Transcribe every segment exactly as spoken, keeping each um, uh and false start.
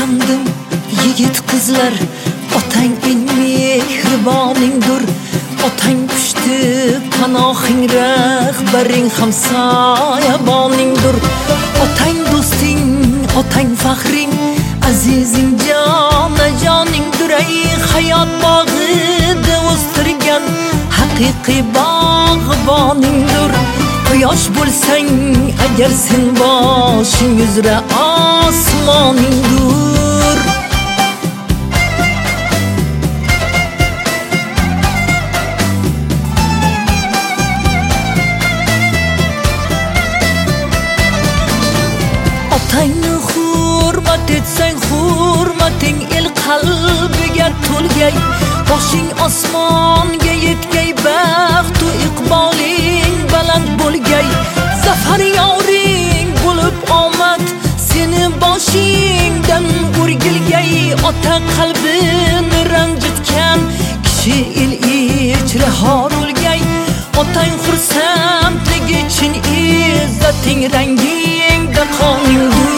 pandim yigit qizlar, otang eng mehriboningdir. Otang pushti panohing, rahbaring ham soyaboningdir. Otang do'sting, otang faxring, azizing jonajoningdir. Ey hayot bog'ida o'stirgan haqiqiy bog'boningdir. Quyosh bo'lsang agar sen boshing uzra osmoningdir. Otangni hurmat etsang, hurmating el qalbiga to'lgay. Boshing osmonga yetgay, baxtu iqboling baland bo'lgay. Zafar yoring bo'lib omad seni boshingdan o'rgilgay. Ota qalbini ranjitgan kishi el ichra horilgay. Otang xursandligi uchun izzating rangingda qoningdir.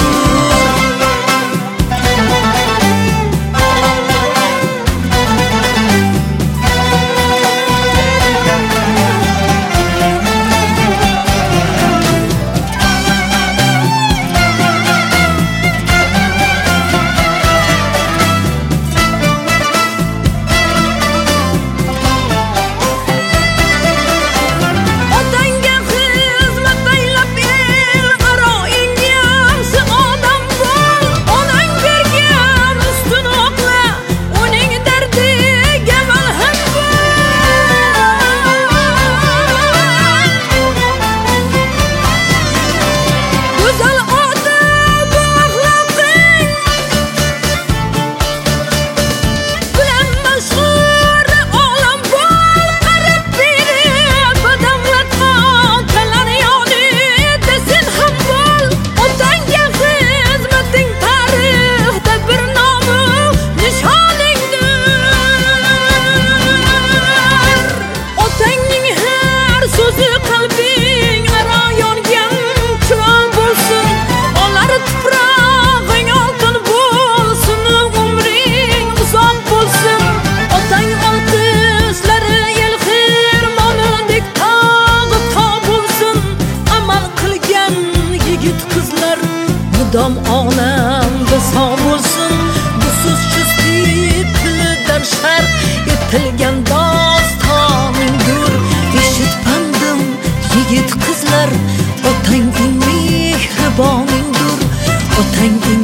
Dom olamda sog' bo'lsin, bu so'z chizdik tilidan sharh etilgan dostoningdir. Eshit pandim yigit qizlar, otang eng mehriboningdir. Otang eng